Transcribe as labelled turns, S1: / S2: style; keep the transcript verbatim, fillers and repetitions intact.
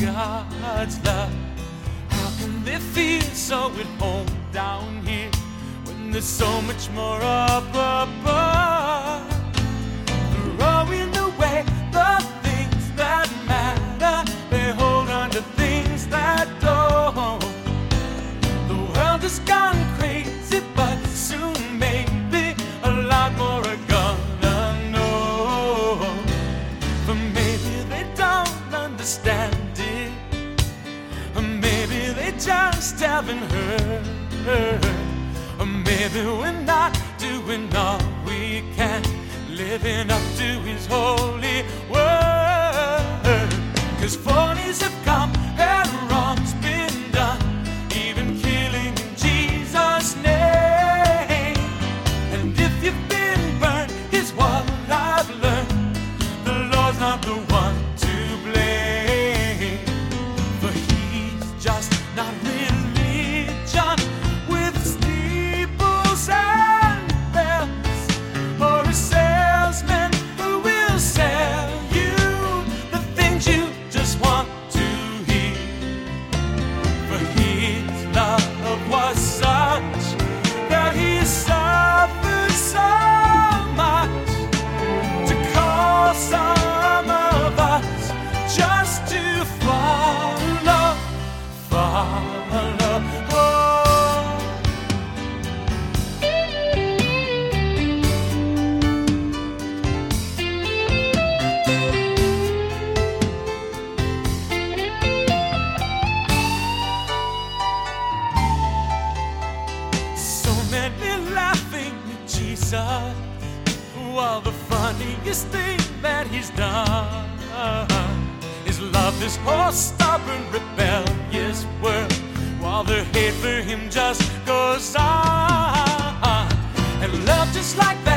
S1: God's love. How can they feel so at home down here when there's so much more up above? Throwing away the things that matter, they hold on to things that don't. The world has gone crazy, but soon maybe a lot more are gonna know. For maybe they don't understand it, or maybe they just haven't heard, or maybe we're not doing all we can, living up to His holy word. 'Cause forties have come and wrong's been done, even killing in Jesus' name. And if you've been burned, here's what I've learned: the Lord's not the one to blame, for He's just not religion with steeples and bells, or a salesman who will sell you the things you just want to hear. For His love was such that He suffered so much to call some of us just to follow, follow. Oh. So many laughing at Jesus, while the funniest thing that He's done is love this poor, stubborn, rebellious world, while their hate for Him just goes on. And love just like that